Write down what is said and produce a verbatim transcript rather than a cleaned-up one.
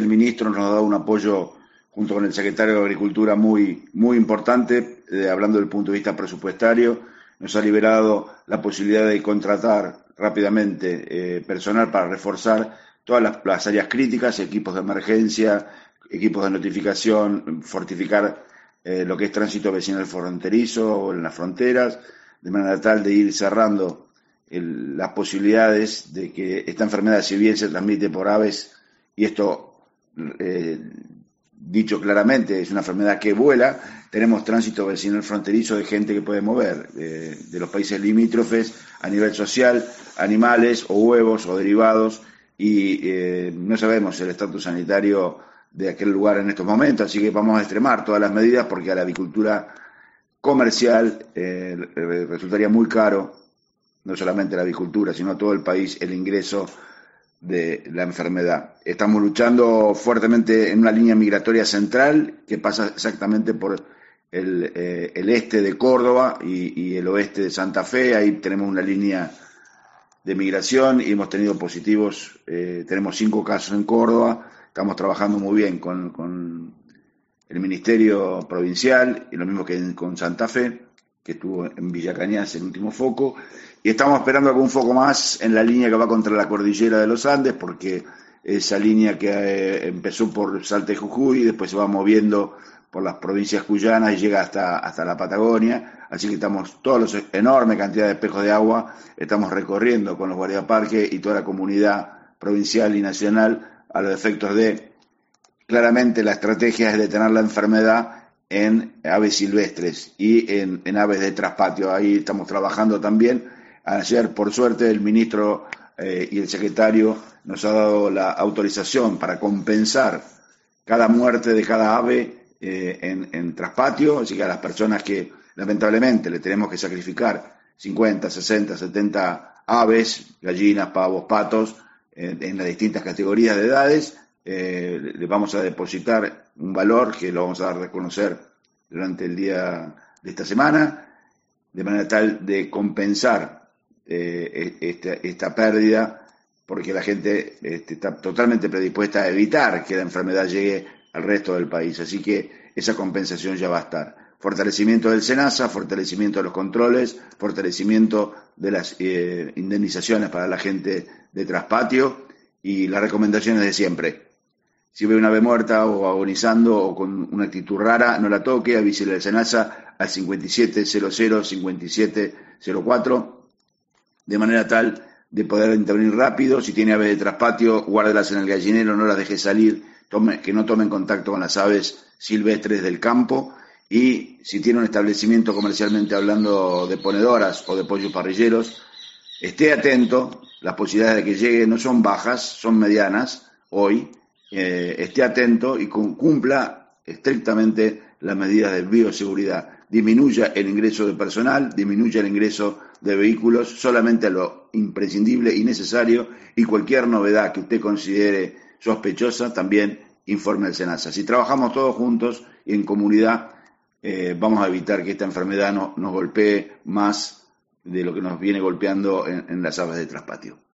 ministro nos ha dado un apoyo junto con el secretario de Agricultura muy, muy importante, eh, hablando del punto de vista presupuestario. Nos ha liberado la posibilidad de contratar rápidamente eh, personal para reforzar todas las, las áreas críticas, equipos de emergencia, equipos de notificación, fortificar eh, lo que es tránsito vecinal fronterizo o en las fronteras, de manera tal de ir cerrando el, las posibilidades de que esta enfermedad, si bien se transmite por aves, y esto, eh, dicho claramente, es una enfermedad que vuela, tenemos tránsito vecinal fronterizo de gente que puede mover eh, de los países limítrofes a nivel social, animales o huevos o derivados, y eh, no sabemos el estatus sanitario de aquel lugar en estos momentos, así que vamos a extremar todas las medidas porque a la avicultura comercial eh, resultaría muy caro, no solamente la avicultura, sino a todo el país, el ingreso de la enfermedad. Estamos luchando fuertemente en una línea migratoria central que pasa exactamente por el, eh, el este de Córdoba y, y el oeste de Santa Fe. Ahí tenemos una línea de migración y hemos tenido positivos, eh, tenemos cinco casos en Córdoba, estamos trabajando muy bien con, con el Ministerio Provincial y lo mismo que en, con Santa Fe, que estuvo en Villa Cañas el último foco, y estamos esperando algún foco más en la línea que va contra la cordillera de los Andes, porque esa línea que eh, empezó por Salta y Jujuy y después se va moviendo por las provincias cuyanas y llega hasta, hasta la Patagonia, así que estamos, todos los enorme cantidad de espejos de agua, estamos recorriendo con los guardaparques y toda la comunidad provincial y nacional a los efectos de, claramente la estrategia es detener la enfermedad en aves silvestres y en, en aves de traspatio. Ahí estamos trabajando también. Ayer, por suerte, el ministro eh, y el secretario nos ha dado la autorización para compensar cada muerte de cada ave eh, en, en traspatio, así que a las personas que lamentablemente le tenemos que sacrificar cincuenta, sesenta, setenta aves, gallinas, pavos, patos, eh, en las distintas categorías de edades, eh, le vamos a depositar un valor que lo vamos a dar a reconocer durante el día de esta semana, de manera tal de compensar eh, esta, esta pérdida, porque la gente este, está totalmente predispuesta a evitar que la enfermedad llegue al resto del país. Así que esa compensación ya va a estar. Fortalecimiento del SENASA, fortalecimiento de los controles, fortalecimiento de las eh, indemnizaciones para la gente de traspatio y las recomendaciones de siempre. Si ve una ave muerta o agonizando o con una actitud rara, no la toque, avísele al SENASA al cincuenta y siete cero cero, cincuenta y siete cero cuatro, de manera tal de poder intervenir rápido. Si tiene aves de traspatio, guárdelas en el gallinero, no las deje salir, tome, que no tomen contacto con las aves silvestres del campo. Y si tiene un establecimiento comercialmente hablando de ponedoras o de pollos parrilleros, esté atento, las posibilidades de que llegue no son bajas, son medianas hoy, eh, esté atento y cumpla estrictamente las medidas de bioseguridad. Disminuya el ingreso de personal, disminuya el ingreso de vehículos, solamente a lo imprescindible y necesario, y cualquier novedad que usted considere sospechosa, también informe al SENASA. Si trabajamos todos juntos y en comunidad, eh, vamos a evitar que esta enfermedad no, nos golpee más de lo que nos viene golpeando en, en las aves de traspatio.